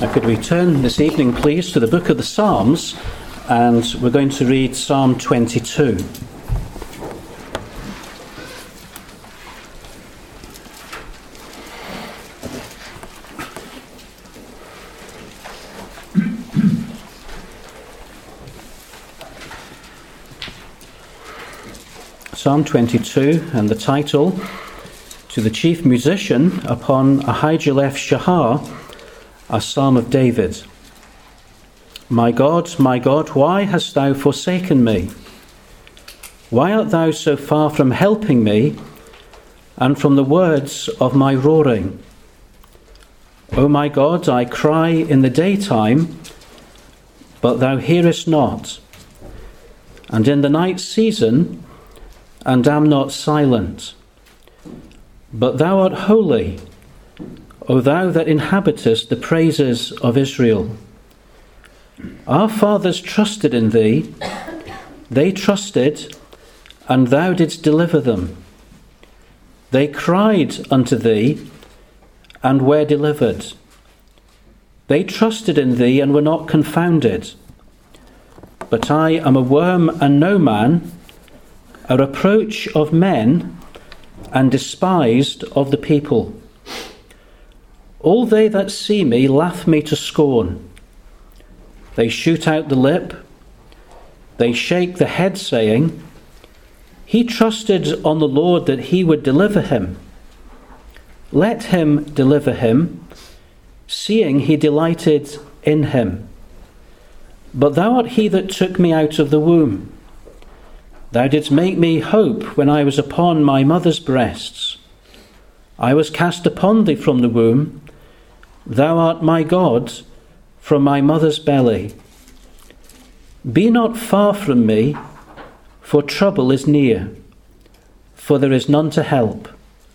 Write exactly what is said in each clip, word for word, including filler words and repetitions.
Now, could we turn this evening, please, to the book of the Psalms, and we're going to read Psalm twenty-two. Psalm twenty-two, and the title, To the Chief Musician upon Ahijulef Shahar, a Psalm of David. My God, my God, why hast thou forsaken me? Why art thou so far from helping me, and from the words of my roaring? O my God, I cry in the daytime, but thou hearest not, and in the night season, and am not silent. But thou art holy, O thou that inhabitest the praises of Israel. Our fathers trusted in thee, they trusted, and thou didst deliver them. They cried unto thee, and were delivered. They trusted in thee, and were not confounded. But I am a worm and no man, a reproach of men, and despised of the people. All they that see me laugh me to scorn. They shoot out the lip, they shake the head, saying, He trusted on the Lord that he would deliver him. Let him deliver him, seeing he delighted in him. But thou art he that took me out of the womb. Thou didst make me hope when I was upon my mother's breasts. I was cast upon thee from the womb. Thou art my God from my mother's belly. Be not far from me, for trouble is near, for there is none to help.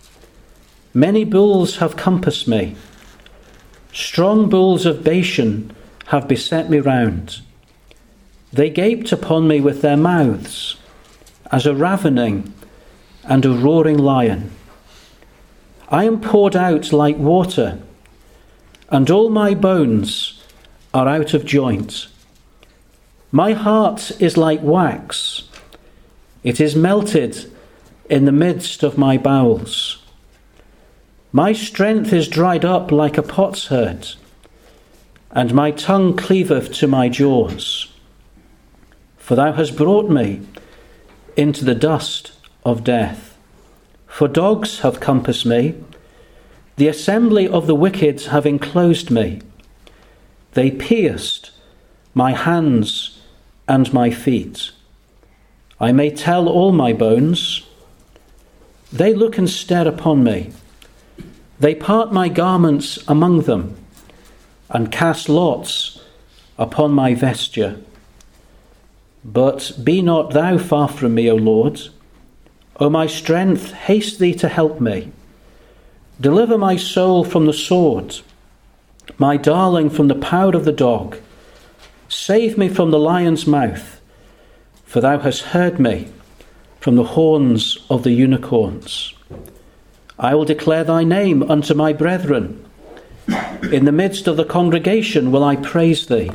Many bulls have compassed me. Strong bulls of Bashan have beset me round. They gaped upon me with their mouths, as a ravening and a roaring lion. I am poured out like water, and all my bones are out of joint. My heart is like wax. It is melted in the midst of my bowels. My strength is dried up like a potsherd, and my tongue cleaveth to my jaws. For thou hast brought me into the dust of death. For dogs have compassed me. The assembly of the wicked have enclosed me. They pierced my hands and my feet. I may tell all my bones. They look and stare upon me. They part my garments among them, and cast lots upon my vesture. But be not thou far from me, O Lord. O my strength, haste thee to help me. Deliver my soul from the sword, my darling from the power of the dog. Save me from the lion's mouth, for thou hast heard me from the horns of the unicorns. I will declare thy name unto my brethren. In the midst of the congregation will I praise thee.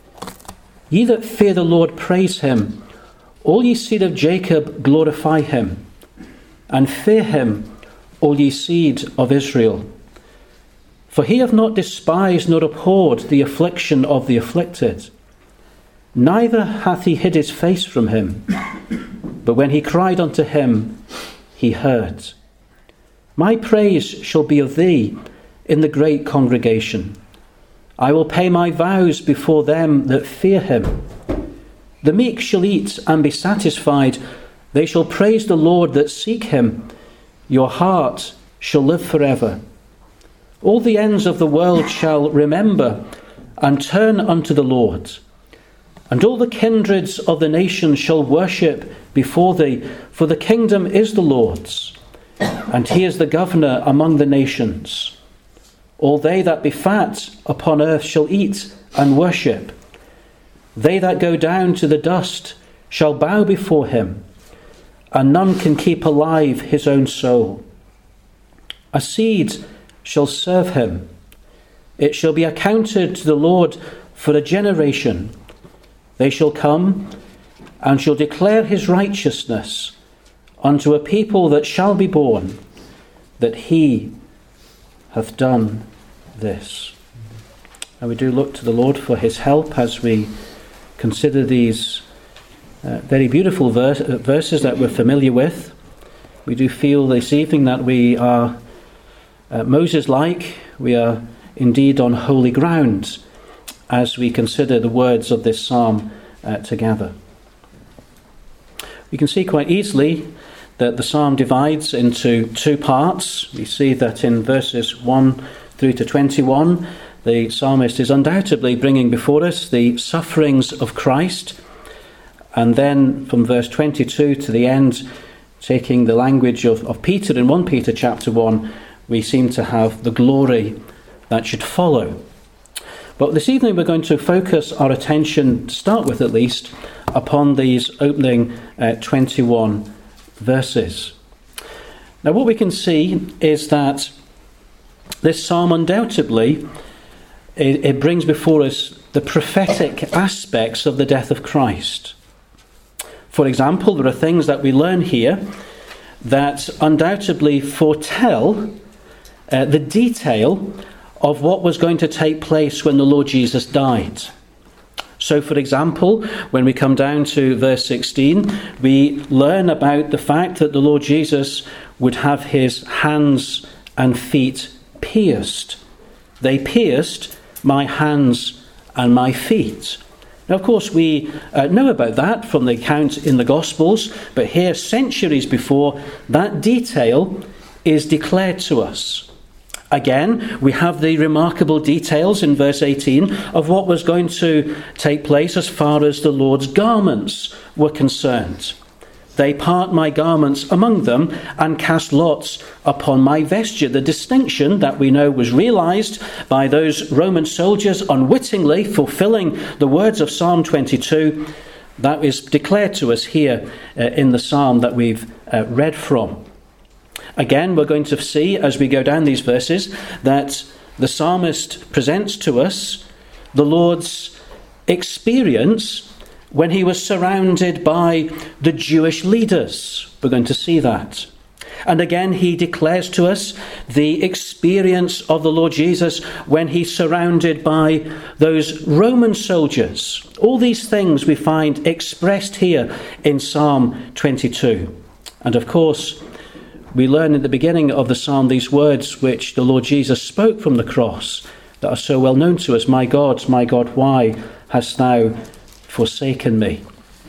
Ye that fear the Lord, praise him. All ye seed of Jacob, glorify him. And fear him, all ye seed of Israel. For he hath not despised nor abhorred the affliction of the afflicted. Neither hath he hid his face from him. But when he cried unto him, he heard. My praise shall be of thee in the great congregation. I will pay my vows before them that fear him. The meek shall eat and be satisfied. They shall praise the Lord that seek him. Your heart shall live forever. All the ends of the world shall remember and turn unto the Lord. And all the kindreds of the nations shall worship before thee, for the kingdom is the Lord's, and he is the governor among the nations. All they that be fat upon earth shall eat and worship. They that go down to the dust shall bow before him, and none can keep alive his own soul. A seed shall serve him, It shall be accounted to the Lord for a generation. They shall come and shall declare his righteousness unto a people that shall be born, that he hath done this. And we do look to the Lord for his help as we consider these uh, very beautiful verse, uh, verses that we're familiar with. We do feel this evening that we are uh, Moses-like. We are indeed on holy ground as we consider the words of this psalm uh, together. We can see quite easily that the psalm divides into two parts. We see that in verses one through to twenty-one, the psalmist is undoubtedly bringing before us the sufferings of Christ, and then from verse twenty-two to the end, taking the language of, of Peter in First Peter chapter one, we seem to have the glory that should follow. But this evening we're going to focus our attention, to start with at least, upon these opening uh, twenty-one verses. Now what we can see is that this psalm undoubtedly it, it brings before us the prophetic aspects of the death of Christ. For example, there are things that we learn here that undoubtedly foretell uh, the detail of what was going to take place when the Lord Jesus died. So, for example, when we come down to verse sixteen, we learn about the fact that the Lord Jesus would have his hands and feet pierced. They pierced my hands and my feet. Now, of course, we uh, know about that from the account in the Gospels, but here, centuries before, that detail is declared to us. Again, we have the remarkable details in verse eighteen of what was going to take place as far as the Lord's garments were concerned. They part my garments among them and cast lots upon my vesture. The distinction that we know was realized by those Roman soldiers unwittingly fulfilling the words of Psalm twenty-two, that is declared to us here uh, in the psalm that we've uh, read from. Again, we're going to see as we go down these verses that the psalmist presents to us the Lord's experience when he was surrounded by the Jewish leaders. We're going to see that. And again, he declares to us the experience of the Lord Jesus when he's surrounded by those Roman soldiers. All these things we find expressed here in Psalm twenty-two. And of course, we learn at the beginning of the psalm these words which the Lord Jesus spoke from the cross that are so well known to us. My God, my God, why hast thou forsaken me?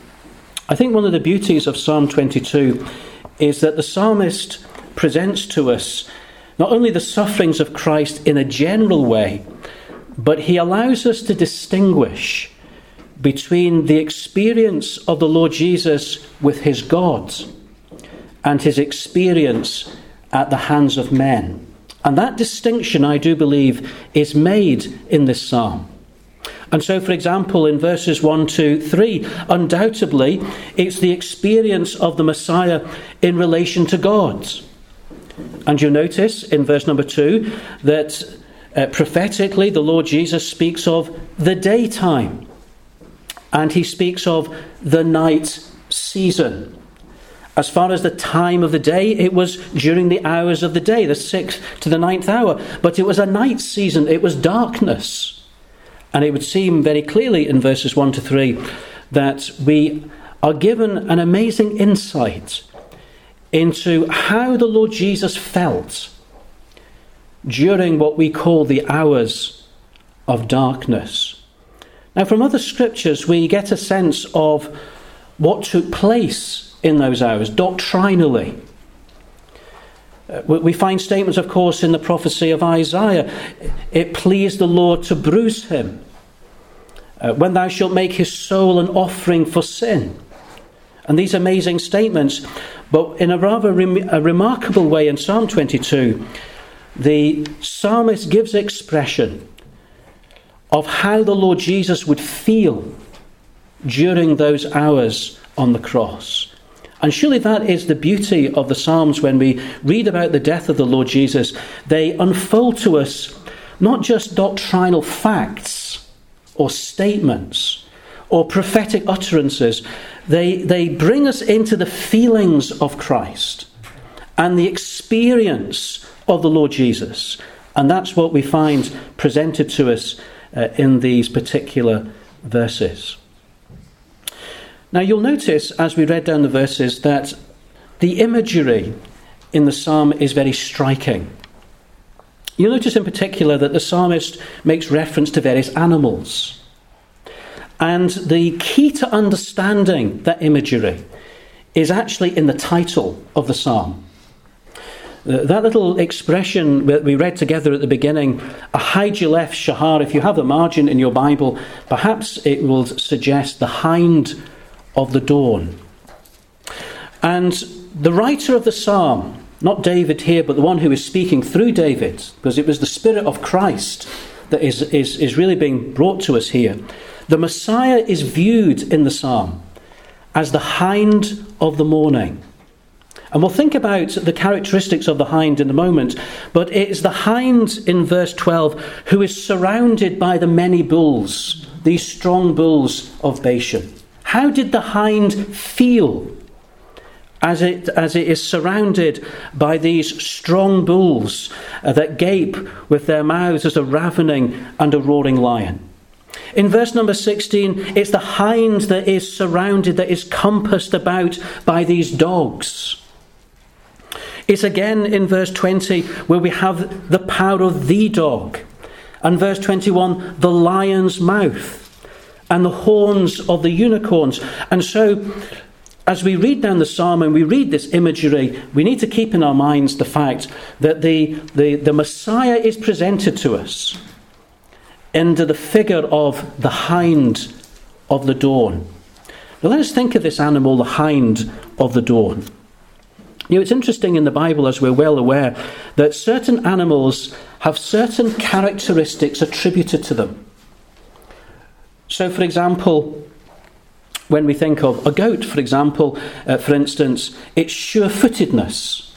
I think one of the beauties of Psalm twenty-two is that the psalmist presents to us not only the sufferings of Christ in a general way, but he allows us to distinguish between the experience of the Lord Jesus with his God and his experience at the hands of men. And that distinction, I do believe, is made in this psalm. And so, for example, in verses one, two, three, undoubtedly, it's the experience of the Messiah in relation to God. And you'll notice in verse number two that uh, prophetically the Lord Jesus speaks of the daytime. And he speaks of the night season. As far as the time of the day, it was during the hours of the day, the sixth to the ninth hour. But it was a night season, it was darkness. And it would seem very clearly in verses one to three that we are given an amazing insight into how the Lord Jesus felt during what we call the hours of darkness. Now, from other scriptures, we get a sense of what took place in those hours, doctrinally. Uh, we find statements, of course, in the prophecy of Isaiah. It pleased the Lord to bruise him. Uh, when thou shalt make his soul an offering for sin. And these amazing statements. But in a rather rem- a remarkable way in Psalm twenty-two, the psalmist gives expression of how the Lord Jesus would feel during those hours on the cross. And surely that is the beauty of the Psalms when we read about the death of the Lord Jesus. They unfold to us not just doctrinal facts or statements or prophetic utterances. They, they bring us into the feelings of Christ and the experience of the Lord Jesus. And that's what we find presented to us uh, in these particular verses. Now you'll notice as we read down the verses that the imagery in the psalm is very striking. You'll notice in particular that the psalmist makes reference to various animals. And the key to understanding that imagery is actually in the title of the psalm. That little expression that we read together at the beginning, Ahijulef Shahar, if you have the margin in your Bible, perhaps it will suggest the hind of the dawn. And the writer of the psalm, not David here, but the one who is speaking through David, because it was the Spirit of Christ that is, is, is really being brought to us here. The Messiah is viewed in the psalm as the hind of the morning. And we'll think about the characteristics of the hind in a moment, but it is the hind in verse twelve who is surrounded by the many bulls, these strong bulls of Bashan. How did the hind feel as it, as it is surrounded by these strong bulls uh, that gape with their mouths as a ravening and a roaring lion? In verse number sixteen, it's the hind that is surrounded, that is compassed about by these dogs. It's again in verse twenty where we have the power of the dog. And verse twenty-one, the lion's mouth and the horns of the unicorns. And so, as we read down the psalm and we read this imagery, we need to keep in our minds the fact that the, the, the Messiah is presented to us under the figure of the hind of the dawn. Now let us think of this animal, the hind of the dawn. You know, it's interesting in the Bible, as we're well aware, that certain animals have certain characteristics attributed to them. So, for example, when we think of a goat, for example, uh, for instance, its sure-footedness,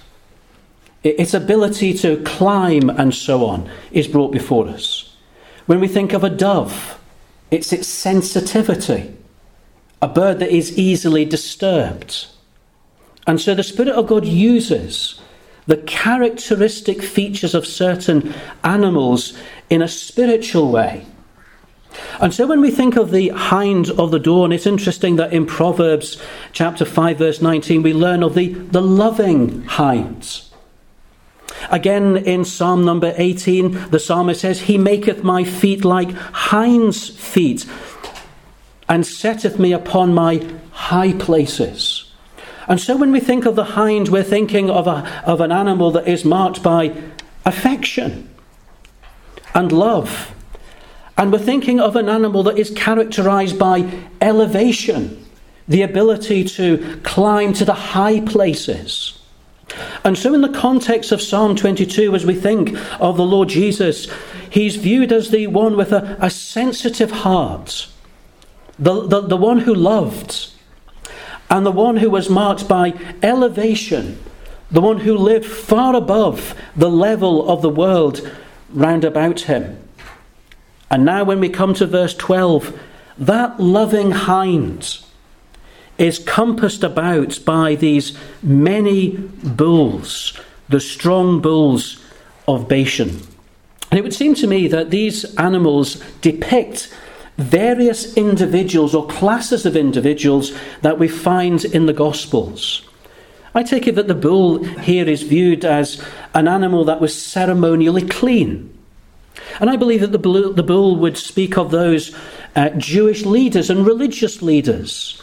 its ability to climb and so on is brought before us. When we think of a dove, it's its sensitivity, a bird that is easily disturbed. And so the Spirit of God uses the characteristic features of certain animals in a spiritual way. And so when we think of the hind of the dawn, it's interesting that in Proverbs chapter five, verse nineteen, we learn of the, the loving hind. Again, in Psalm number eighteen, the psalmist says, He maketh my feet like hinds' feet, and setteth me upon my high places. And so when we think of the hind, we're thinking of, a, of an animal that is marked by affection and love. And we're thinking of an animal that is characterized by elevation, the ability to climb to the high places. And so in the context of Psalm twenty-two, as we think of the Lord Jesus, he's viewed as the one with a, a sensitive heart, the, the, the one who loved, and the one who was marked by elevation, the one who lived far above the level of the world round about him. And now when we come to verse twelve, that loving hind is compassed about by these many bulls, the strong bulls of Bashan. And it would seem to me that these animals depict various individuals or classes of individuals that we find in the Gospels. I take it that the bull here is viewed as an animal that was ceremonially clean. And I believe that the bull, the bull would speak of those uh, Jewish leaders and religious leaders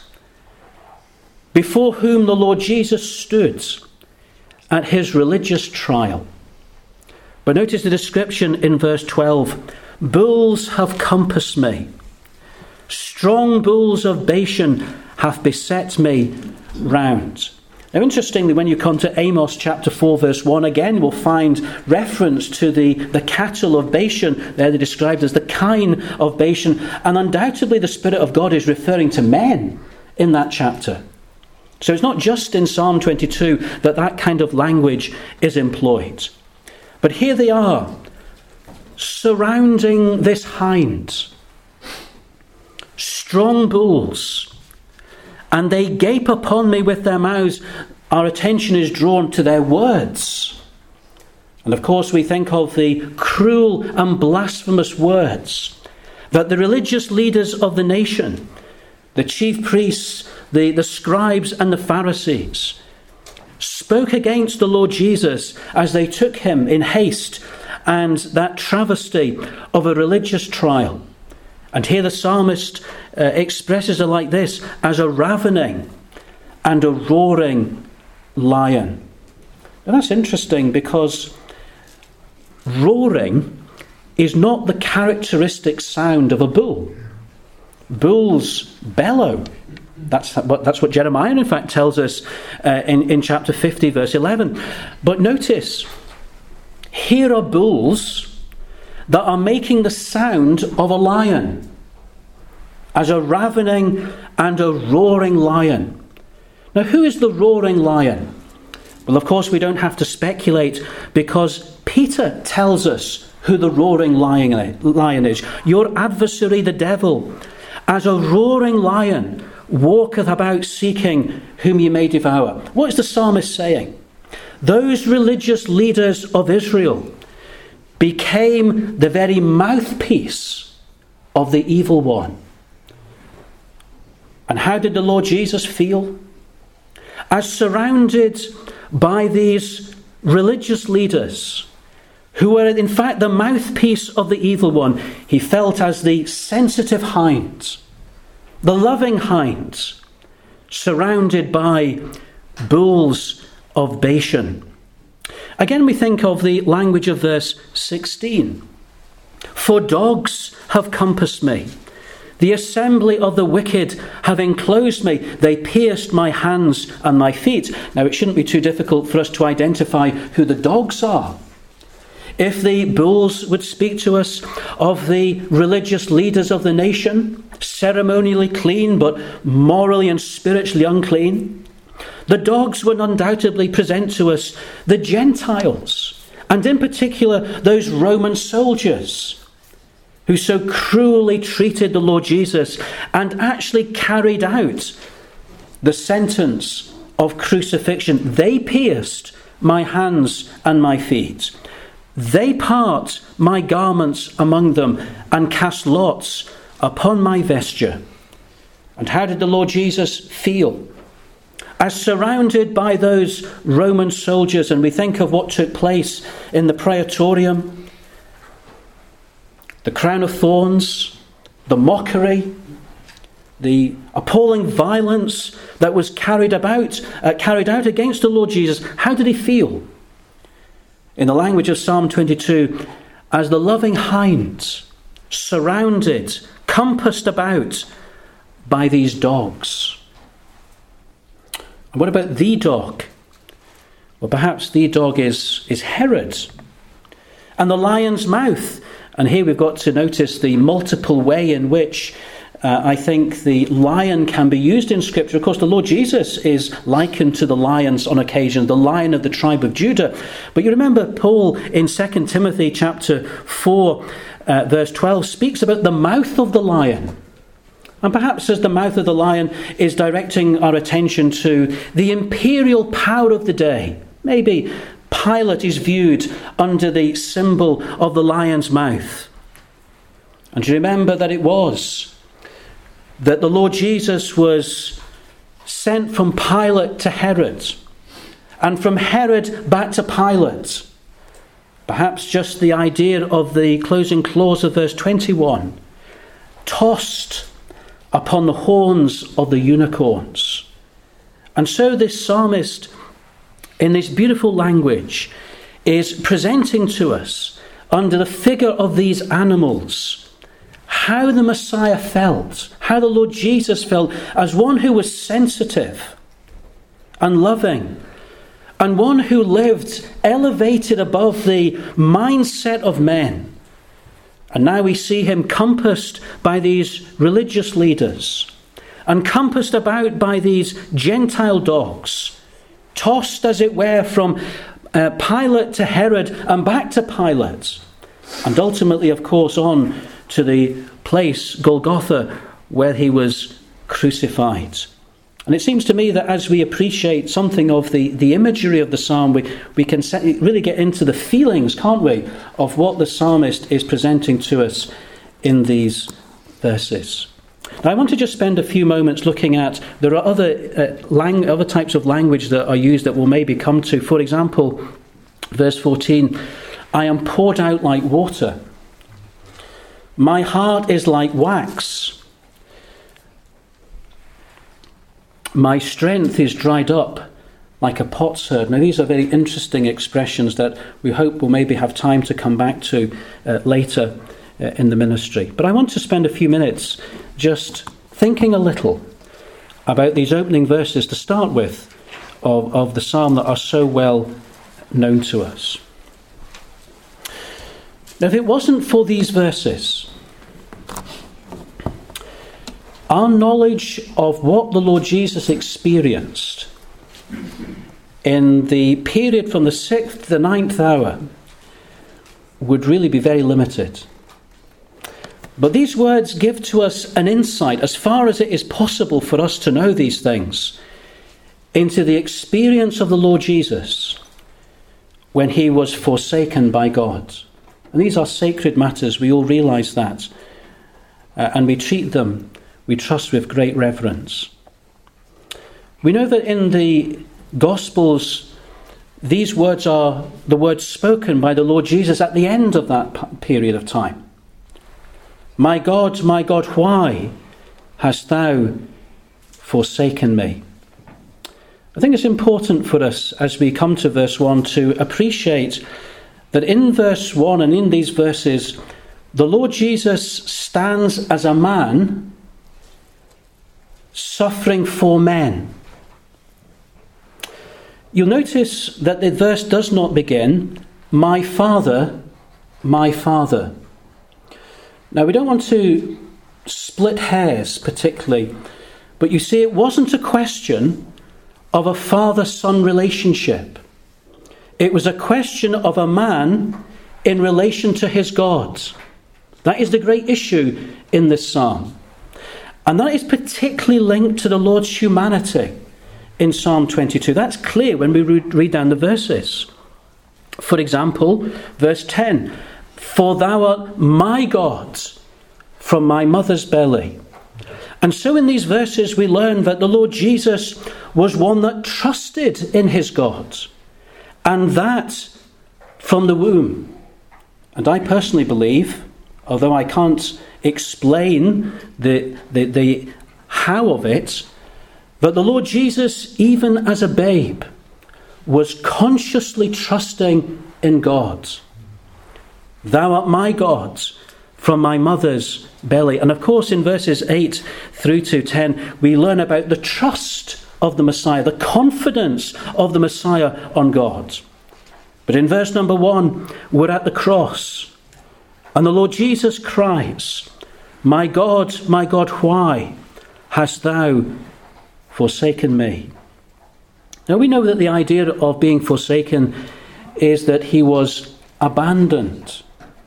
before whom the Lord Jesus stood at his religious trial. But notice the description in verse twelve. Bulls have compassed me. Strong bulls of Bashan hath beset me round. Now, interestingly, when you come to Amos chapter four, verse one, again we'll find reference to the, the cattle of Bashan. There they're described as the kine of Bashan. And undoubtedly the Spirit of God is referring to men in that chapter. So it's not just in Psalm twenty-two that that kind of language is employed. But here they are, surrounding this hind. Strong bulls. And they gape upon me with their mouths. Our attention is drawn to their words. And of course we think of the cruel and blasphemous words that the religious leaders of the nation, the chief priests, the, the scribes and the Pharisees, spoke against the Lord Jesus as they took him in haste and that travesty of a religious trial. And here the psalmist uh, expresses it like this: as a ravening and a roaring lion. Now that's interesting, because roaring is not the characteristic sound of a bull. Bulls bellow. That's what, that's what Jeremiah, in fact, tells us uh, in, in chapter fifty, verse eleven. But notice, here are bulls that are making the sound of a lion, as a ravening and a roaring lion. Now, who is the roaring lion? Well, of course, we don't have to speculate, because Peter tells us who the roaring lion is. Your adversary, the devil, as a roaring lion, walketh about seeking whom ye may devour. What is the psalmist saying? Those religious leaders of Israel became the very mouthpiece of the evil one. And how did the Lord Jesus feel? As surrounded by these religious leaders, who were in fact the mouthpiece of the evil one, he felt as the sensitive hind, the loving hind, surrounded by bulls of Bashan. Again, we think of the language of verse sixteen. For dogs have compassed me. The assembly of the wicked have enclosed me. They pierced my hands and my feet. Now, it shouldn't be too difficult for us to identify who the dogs are. If the bulls would speak to us of the religious leaders of the nation, ceremonially clean but morally and spiritually unclean, the dogs would undoubtedly present to us the Gentiles, and in particular those Roman soldiers who so cruelly treated the Lord Jesus and actually carried out the sentence of crucifixion. They pierced my hands and my feet. They part my garments among them and cast lots upon my vesture. And how did the Lord Jesus feel? As surrounded by those Roman soldiers, and we think of what took place in the Praetorium, the crown of thorns, the mockery, the appalling violence that was carried about, uh, carried out against the Lord Jesus. How did he feel? In the language of Psalm twenty-two, as the loving hind, surrounded, compassed about by these dogs. And what about the dog? Well, perhaps the dog is, is Herod. And the lion's mouth. And here we've got to notice the multiple way in which uh, I think the lion can be used in Scripture. Of course, the Lord Jesus is likened to the lions on occasion, the lion of the tribe of Judah. But you remember Paul in Second Timothy chapter four, uh, verse twelve, speaks about the mouth of the lion. And perhaps as the mouth of the lion is directing our attention to the imperial power of the day. Maybe Pilate is viewed under the symbol of the lion's mouth. And you remember that it was that the Lord Jesus was sent from Pilate to Herod, and from Herod back to Pilate. Perhaps just the idea of the closing clause of verse twenty-one, tossed upon the horns of the unicorns. And so this psalmist, in this beautiful language, is presenting to us, under the figure of these animals, how the Messiah felt, how the Lord Jesus felt, as one who was sensitive and loving, and one who lived elevated above the mindset of men. And now we see him compassed by these religious leaders, and compassed about by these Gentile dogs, tossed, as it were, from uh, Pilate to Herod and back to Pilate. And ultimately, of course, on to the place, Golgotha, where he was crucified. And it seems to me that as we appreciate something of the, the imagery of the psalm, we, we can really get into the feelings, can't we, of what the psalmist is presenting to us in these verses. Now, I want to just spend a few moments looking at, there are other, uh, lang- other types of language that are used that we'll maybe come to. For example, verse fourteen, I am poured out like water. My heart is like wax. My strength is dried up like a potsherd. Now, these are very interesting expressions that we hope we'll maybe have time to come back to uh, later uh, in the ministry. But I want to spend a few minutes just thinking a little about these opening verses to start with of, of the psalm that are so well known to us. Now, if it wasn't for these verses, our knowledge of what the Lord Jesus experienced in the period from the sixth to the ninth hour would really be very limited. But these words give to us an insight, as far as it is possible for us to know these things, into the experience of the Lord Jesus when he was forsaken by God. And these are sacred matters, we all realise that. Uh, and we treat them, we trust, with great reverence. We know that in the Gospels, these words are the words spoken by the Lord Jesus at the end of that period of time. My God, my God, why hast thou forsaken me? I think it's important for us as we come to verse one to appreciate that in verse one and in these verses, the Lord Jesus stands as a man suffering for men. You'll notice that the verse does not begin, my Father, my Father. Now, we don't want to split hairs particularly, but you see, it wasn't a question of a father-son relationship. It was a question of a man in relation to his God. That is the great issue in this psalm. And that is particularly linked to the Lord's humanity in Psalm twenty-two. That's clear when we read down the verses. For example, verse ten, for thou art my God from my mother's belly. And so in these verses we learn that the Lord Jesus was one that trusted in his God, and that from the womb. And I personally believe, although I can't explain the, the, the how of it, but the Lord Jesus, even as a babe, was consciously trusting in God. Thou art my God from my mother's belly. And of course, in verses eight through to ten, we learn about the trust of the Messiah, the confidence of the Messiah on God. But in verse number one, we're at the cross, and the Lord Jesus cries, my God, my God, why hast thou forsaken me? Now, we know that the idea of being forsaken is that he was abandoned.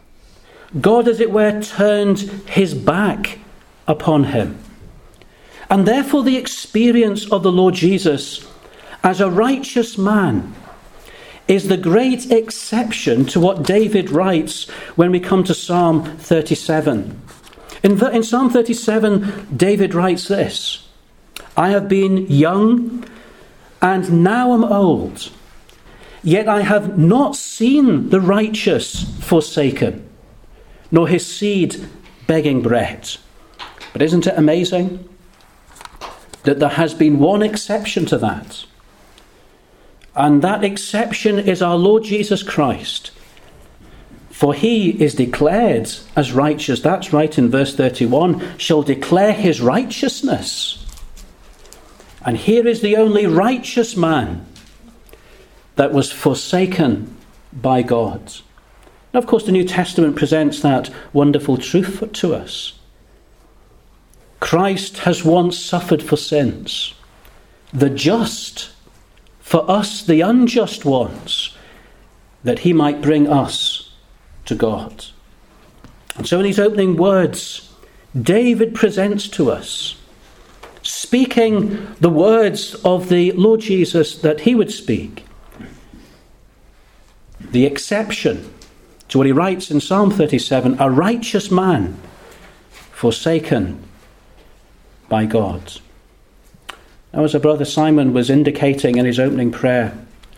God, as it were, turned his back upon him. And therefore the experience of the Lord Jesus as a righteous man is the great exception to what David writes when we come to Psalm thirty-seven. In, in Psalm thirty-seven, David writes this, I have been young and now am old, yet I have not seen the righteous forsaken, nor his seed begging bread. But isn't it amazing that there has been one exception to that? And that exception is our Lord Jesus Christ. For he is declared as righteous. That's right in verse thirty-one. Shall declare his righteousness. And here is the only righteous man that was forsaken by God. Now, of course, the New Testament presents that wonderful truth to us. Christ has once suffered for sins, the just for us, the unjust ones, that he might bring us to God. And so in these opening words, David presents to us, speaking the words of the Lord Jesus that he would speak, the exception to what he writes in Psalm thirty-seven, a righteous man forsaken by God. Now, as our brother Simon was indicating in his opening prayer,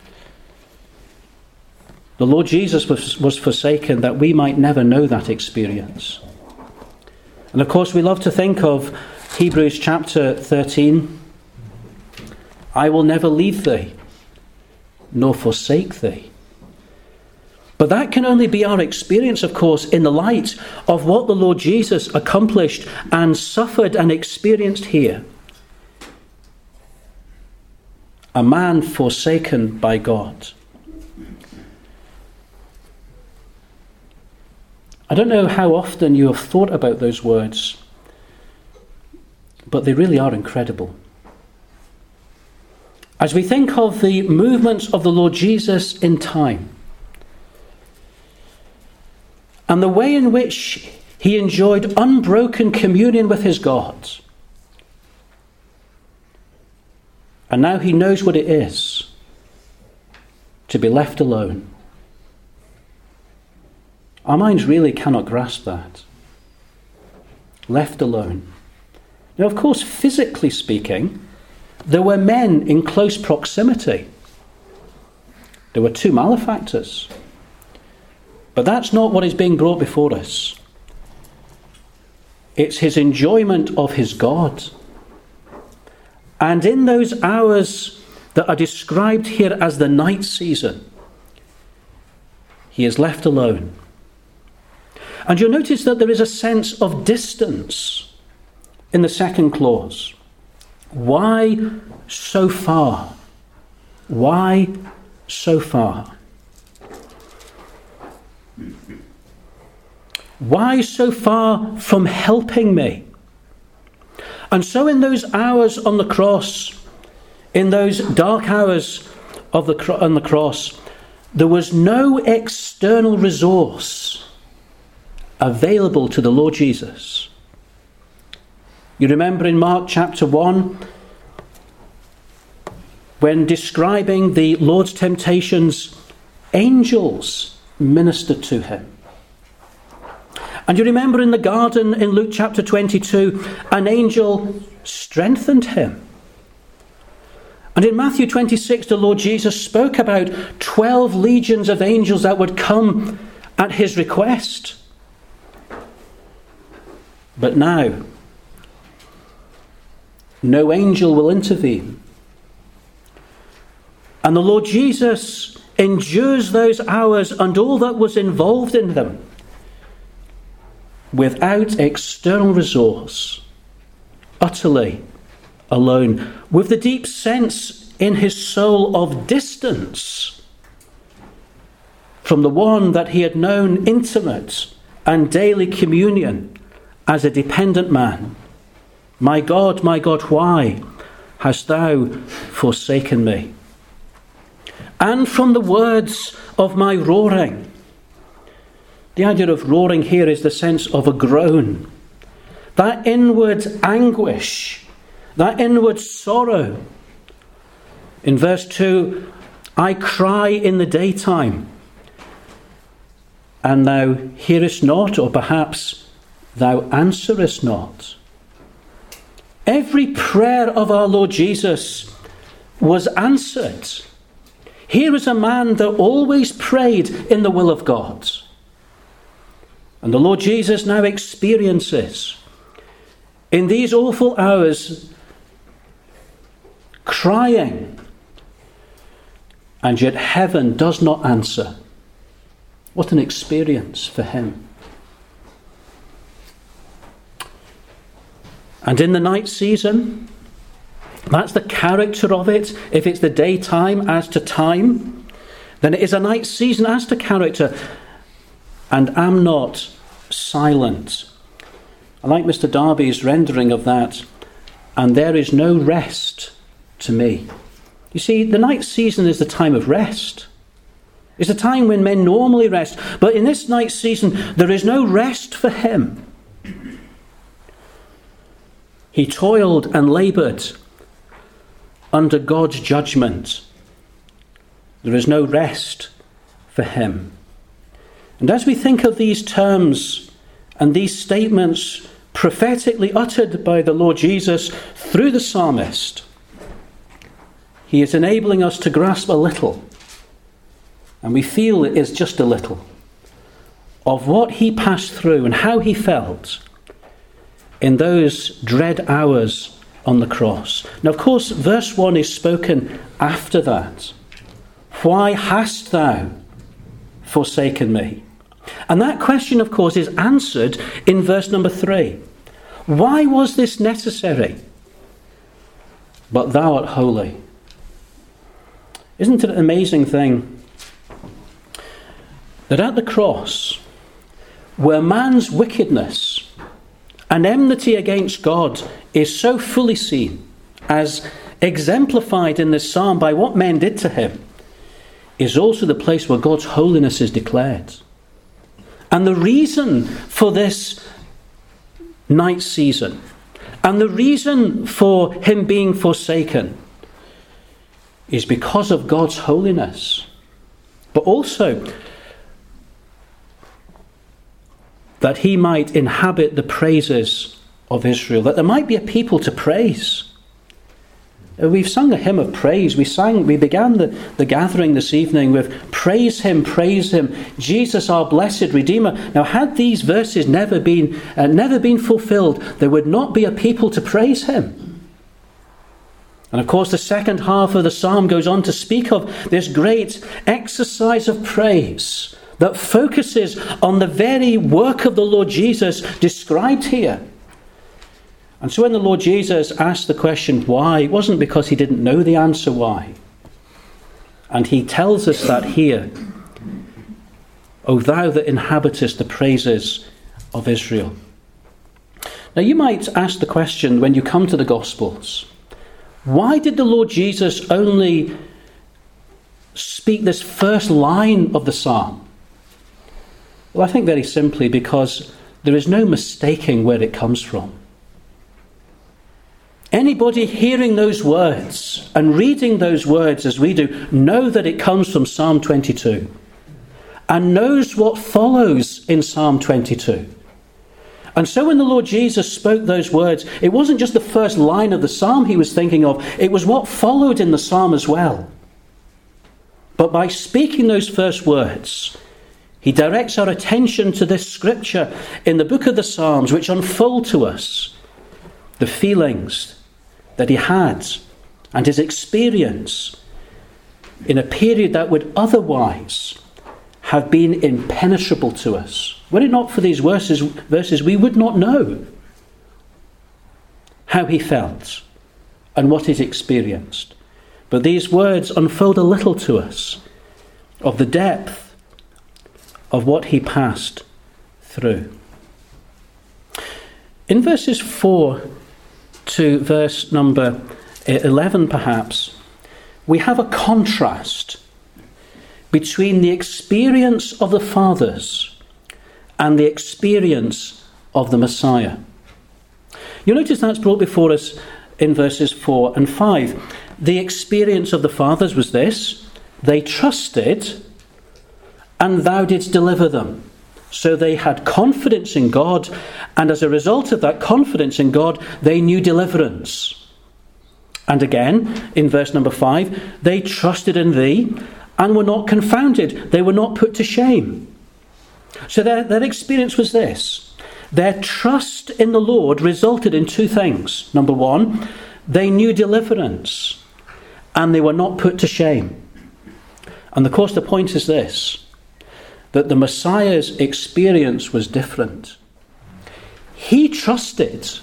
the Lord Jesus was, was forsaken that we might never know that experience. And of course, we love to think of Hebrews chapter thirteen. I will never leave thee, nor forsake thee. But that can only be our experience, of course, in the light of what the Lord Jesus accomplished and suffered and experienced here. A man forsaken by God. I don't know how often you have thought about those words, but they really are incredible. As we think of the movements of the Lord Jesus in time, and the way in which he enjoyed unbroken communion with his God, and now he knows what it is to be left alone. Our minds really cannot grasp that. Left alone. Now, of course, physically speaking, there were men in close proximity. There were two malefactors. But that's not what is being brought before us. It's his enjoyment of his God. And in those hours that are described here as the night season, he is left alone. And you'll notice that there is a sense of distance in the second clause. Why so far? Why so far? Why so far from helping me? And so in those hours on the cross, in those dark hours of the cro- on the cross, there was no external resource available to the Lord Jesus. You remember in Mark chapter one, when describing the Lord's temptations, angels ministered to him. And you remember in the garden in Luke chapter twenty-two, an angel strengthened him. And in Matthew twenty-six, the Lord Jesus spoke about twelve legions of angels that would come at his request. But now, no angel will intervene. And the Lord Jesus endures those hours and all that was involved in them without external resource, utterly alone, with the deep sense in his soul of distance from the one that he had known intimate and daily communion as a dependent man. My God, my God, why hast thou forsaken me? And from the words of my roaring. The idea of roaring here is the sense of a groan. That inward anguish, that inward sorrow. In verse two, I cry in the daytime, and thou hearest not, or perhaps thou answerest not. Every prayer of our Lord Jesus was answered. Here is a man that always prayed in the will of God. And the Lord Jesus now experiences, in these awful hours, crying, and yet heaven does not answer. What an experience for him. And in the night season, that's the character of it. If it's the daytime as to time, then it is a night season as to character. And am not silent. I like Mister Darby's rendering of that. And there is no rest to me. You see, the night season is the time of rest. It's a time when men normally rest. But in this night season, there is no rest for him. He toiled and laboured under God's judgment. There is no rest for him. And as we think of these terms and these statements prophetically uttered by the Lord Jesus through the psalmist, he is enabling us to grasp a little, and we feel it is just a little, of what he passed through and how he felt in those dread hours on the cross. Now, of course, verse one is spoken after that. Why hast thou forsaken me? And that question, of course, is answered in verse number three. Why was this necessary? But thou art holy. Isn't it an amazing thing that at the cross, where man's wickedness and enmity against God is so fully seen, as exemplified in this psalm by what men did to him, is also the place where God's holiness is declared. And the reason for this night season, and the reason for him being forsaken, is because of God's holiness. But also that he might inhabit the praises of Israel, that there might be a people to praise. We've sung a hymn of praise. We sang, we began the, the gathering this evening with praise him, praise him, Jesus our blessed Redeemer. Now, had these verses never been uh, never been fulfilled, there would not be a people to praise him. And of course, the second half of the psalm goes on to speak of this great exercise of praise that focuses on the very work of the Lord Jesus described here. And so when the Lord Jesus asked the question why, it wasn't because he didn't know the answer why. And he tells us that here. O thou that inhabitest the praises of Israel. Now you might ask the question when you come to the Gospels, why did the Lord Jesus only speak this first line of the psalm? Well, I think very simply because there is no mistaking where it comes from. Anybody hearing those words and reading those words as we do know that it comes from Psalm twenty-two and knows what follows in Psalm twenty-two. And so when the Lord Jesus spoke those words, it wasn't just the first line of the psalm he was thinking of, it was what followed in the psalm as well. But by speaking those first words, he directs our attention to this scripture in the book of the Psalms, which unfold to us the feelings that he had and his experience in a period that would otherwise have been impenetrable to us. Were it not for these verses, verses, we would not know how he felt and what he experienced. But these words unfold a little to us of the depth of what he passed through. In verses four to verse number eleven, perhaps, we have a contrast between the experience of the fathers and the experience of the Messiah. You'll notice that's brought before us in verses four and five. The experience of the fathers was this: they trusted, and thou didst deliver them. So they had confidence in God, and as a result of that confidence in God, they knew deliverance. And again, in verse number five, they trusted in thee and were not confounded. They were not put to shame. So their, their experience was this: their trust in the Lord resulted in two things. Number one, they knew deliverance, and they were not put to shame. And of course, the point is this: that the Messiah's experience was different. He trusted,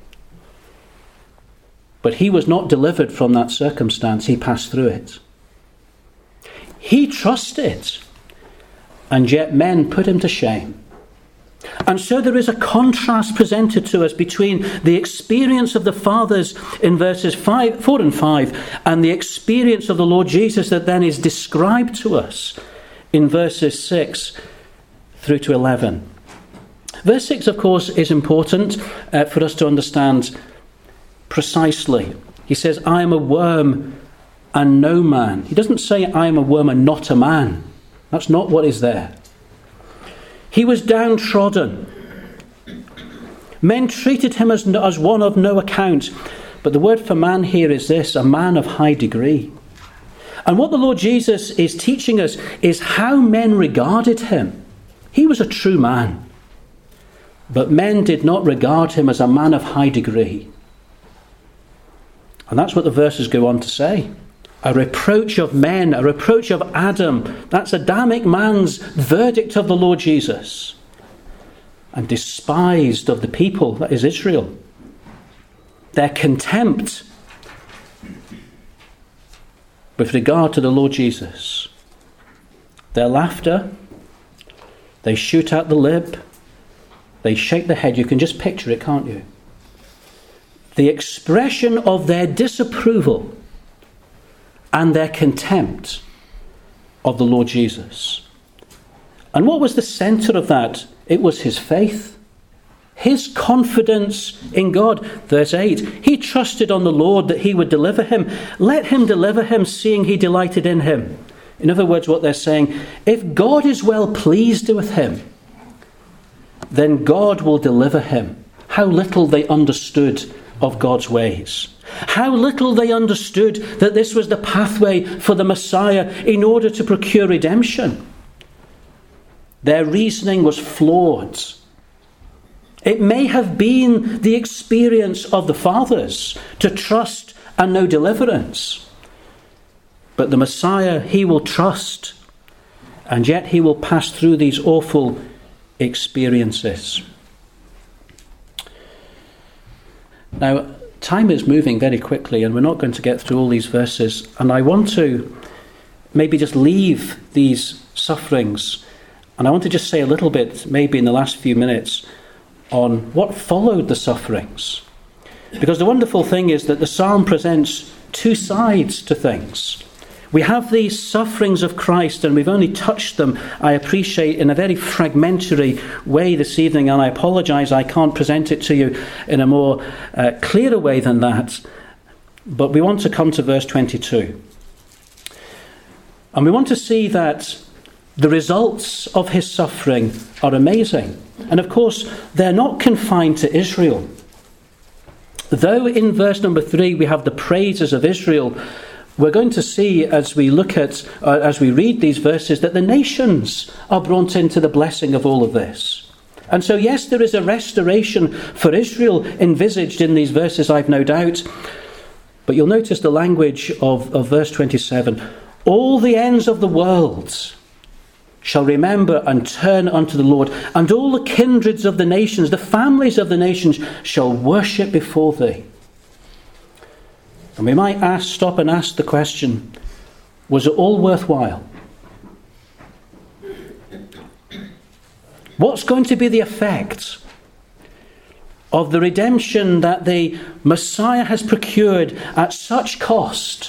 but he was not delivered from that circumstance. He passed through it. He trusted, and yet men put him to shame. And so there is a contrast presented to us between the experience of the fathers in verses five, four and five and the experience of the Lord Jesus that then is described to us in verses six through to eleven. Verse six, of course, is important uh, for us to understand precisely. He says, I am a worm and no man. He doesn't say, I am a worm and not a man. That's not what is there. He was downtrodden. Men treated him as, as one of no account. But the word for man here is this, a man of high degree. And what the Lord Jesus is teaching us is how men regarded him. He was a true man. But men did not regard him as a man of high degree. And that's what the verses go on to say. A reproach of men, a reproach of Adam. That's Adamic man's verdict of the Lord Jesus. And despised of the people, that is Israel. Their contempt with regard to the Lord Jesus. Their laughter. They shoot out the lip. They shake the head. You can just picture it, can't you? The expression of their disapproval and their contempt of the Lord Jesus. And what was the centre of that? It was his faith. His confidence in God. Verse eight, he trusted on the Lord that he would deliver him. Let him deliver him, seeing he delighted in him. In other words, what they're saying, if God is well pleased with him, then God will deliver him. How little they understood of God's ways. How little they understood that this was the pathway for the Messiah in order to procure redemption. Their reasoning was flawed. It may have been the experience of the fathers to trust and know deliverance. But the Messiah, he will trust, and yet he will pass through these awful experiences. Now, time is moving very quickly, and we're not going to get through all these verses. And I want to maybe just leave these sufferings, and I want to just say a little bit, maybe in the last few minutes, on what followed the sufferings. Because the wonderful thing is that the psalm presents two sides to things. We have these sufferings of Christ, and we've only touched them, I appreciate, in a very fragmentary way this evening, and I apologise I can't present it to you in a more uh, clearer way than that. But we want to come to verse twenty-two. And we want to see that the results of his suffering are amazing. And of course, they're not confined to Israel. Though in verse number three we have the praises of Israel, we're going to see as we look at, uh, as we read these verses, that the nations are brought into the blessing of all of this. And so, yes, there is a restoration for Israel envisaged in these verses, I've no doubt. But you'll notice the language of, of verse twenty-seven. All the ends of the world shall remember and turn unto the Lord, and all the kindreds of the nations, the families of the nations, shall worship before thee. And we might ask, stop and ask the question, was it all worthwhile? What's going to be the effect of the redemption that the Messiah has procured at such cost?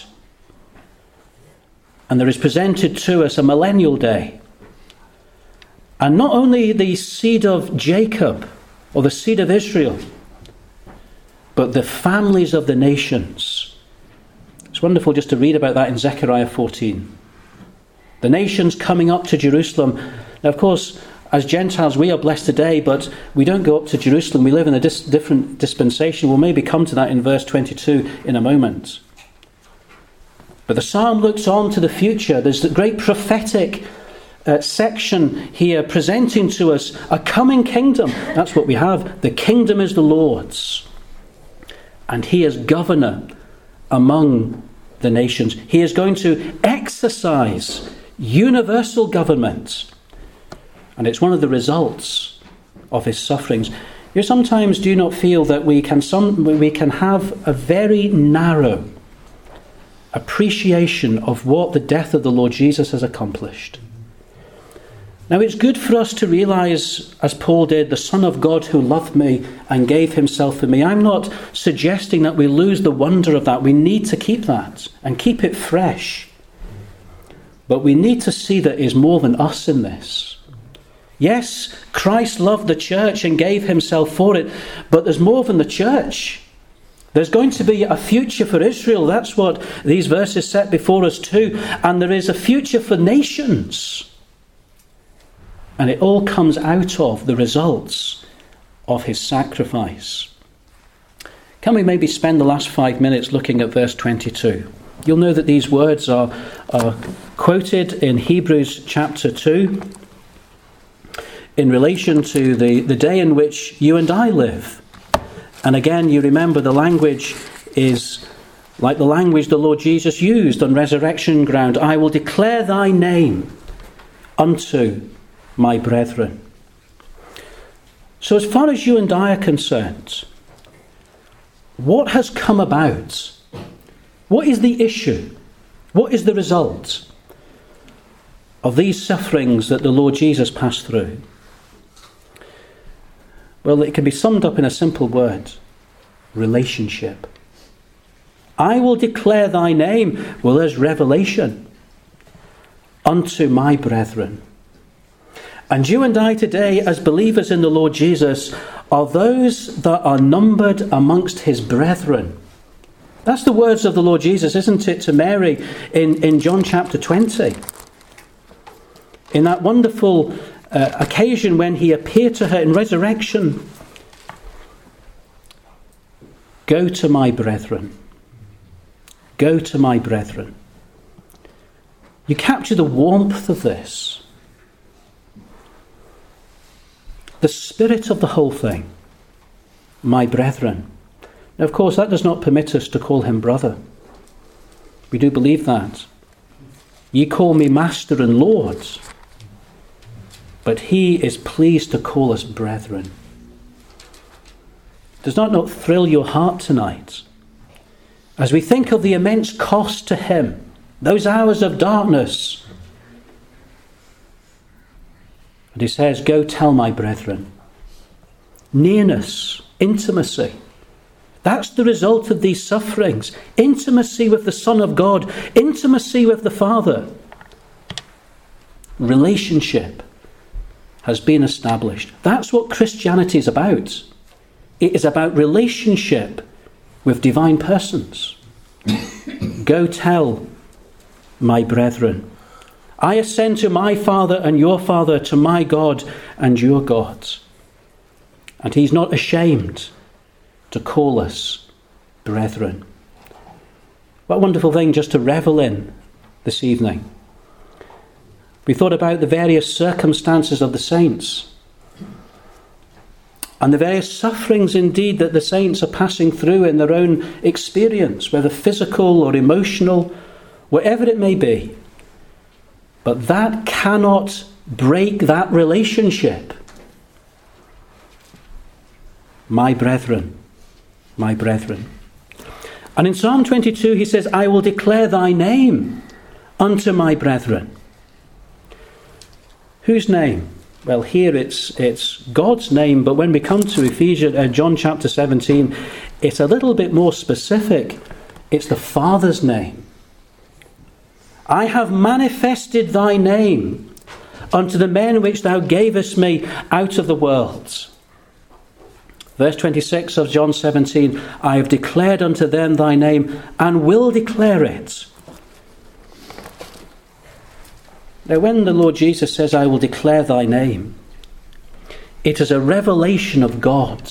And there is presented to us a millennial day. And not only the seed of Jacob, or the seed of Israel, but the families of the nations. It's wonderful just to read about that in Zechariah fourteen. The nations coming up to Jerusalem. Now, of course, as Gentiles, we are blessed today, but we don't go up to Jerusalem. We live in a dis- different dispensation. We'll maybe come to that in verse twenty-two in a moment. But the psalm looks on to the future. There's the great prophetic uh, section here presenting to us a coming kingdom. That's what we have. The kingdom is the Lord's, and he is governor among the nations. He is going to exercise universal government. And it's one of the results of his sufferings. You sometimes do not feel that we can some we can have a very narrow appreciation of what the death of the Lord Jesus has accomplished. Now, it's good for us to realise, as Paul did, the Son of God who loved me and gave himself for me. I'm not suggesting that we lose the wonder of that. We need to keep that and keep it fresh. But we need to see that there's more than us in this. Yes, Christ loved the church and gave himself for it, but there's more than the church. There's going to be a future for Israel. That's what these verses set before us too. And there is a future for nations. And it all comes out of the results of his sacrifice. Can we maybe spend the last five minutes looking at verse twenty-two? You'll know that these words are, are quoted in Hebrews chapter two in relation to the, the day in which you and I live. And again, you remember the language is like the language the Lord Jesus used on resurrection ground. I will declare thy name unto my brethren. So as far as you and I are concerned, what has come about? What is the issue? What is the result of these sufferings that the Lord Jesus passed through? Well, it can be summed up in a simple word: relationship. I will declare thy name, well, there's revelation, unto my brethren. And you and I today, as believers in the Lord Jesus, are those that are numbered amongst his brethren. That's the words of the Lord Jesus, isn't it, to Mary in, in John chapter twenty. In that wonderful uh, occasion when he appeared to her in resurrection. Go to my brethren. Go to my brethren. You capture the warmth of this. The spirit of the whole thing. My brethren. Now, of course, that does not permit us to call him brother. We do believe that. Ye call me master and lord. But he is pleased to call us brethren. Does that not thrill your heart tonight? As we think of the immense cost to him, those hours of darkness. And he says, go tell my brethren. Nearness, intimacy. That's the result of these sufferings. Intimacy with the Son of God. Intimacy with the Father. Relationship has been established. That's what Christianity is about. It is about relationship with divine persons. Go tell my brethren. I ascend to my Father and your Father, to my God and your God. And he's not ashamed to call us brethren. What a wonderful thing just to revel in this evening. We thought about the various circumstances of the saints and the various sufferings indeed that the saints are passing through in their own experience, whether physical or emotional, whatever it may be. But that cannot break that relationship. My brethren, my brethren. And in Psalm twenty-two he says, I will declare thy name unto my brethren. Whose name? Well, here it's it's God's name, but when we come to Ephesians, uh, John chapter seventeen, it's a little bit more specific. It's the Father's name. I have manifested thy name unto the men which thou gavest me out of the world. Verse twenty-six of John seventeen, I have declared unto them thy name and will declare it. Now, when the Lord Jesus says, I will declare thy name, it is a revelation of God.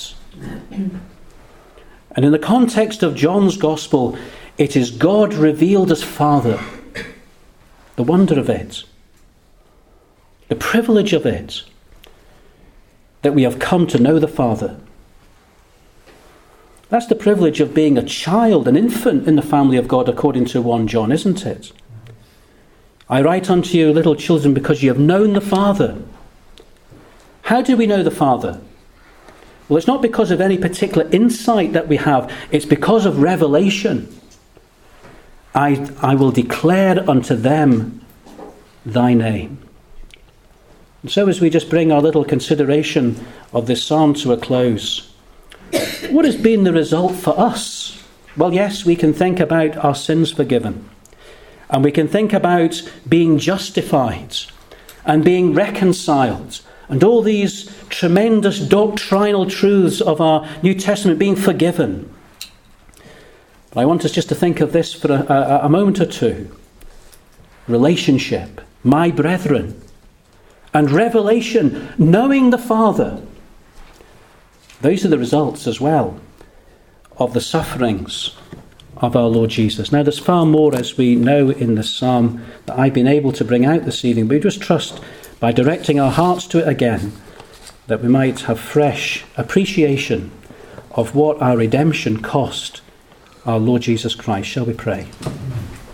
And in the context of John's Gospel, it is God revealed as Father. The wonder of it, the privilege of it, that we have come to know the Father. That's the privilege of being a child, an infant in the family of God, according to First John, isn't it? I write unto you, little children, because you have known the Father. How do we know the Father? Well, it's not because of any particular insight that we have. It's because of revelation. I, I will declare unto them thy name. And so as we just bring our little consideration of this psalm to a close, what has been the result for us? Well, yes, we can think about our sins forgiven. And we can think about being justified and being reconciled and all these tremendous doctrinal truths of our New Testament, being forgiven. But I want us just to think of this for a, a, a moment or two. Relationship, my brethren, and revelation, knowing the Father. Those are the results as well of the sufferings of our Lord Jesus. Now, there's far more, as we know in the psalm, that I've been able to bring out this evening, but we just trust, by directing our hearts to it again, that we might have fresh appreciation of what our redemption cost our Lord Jesus Christ. Shall we pray?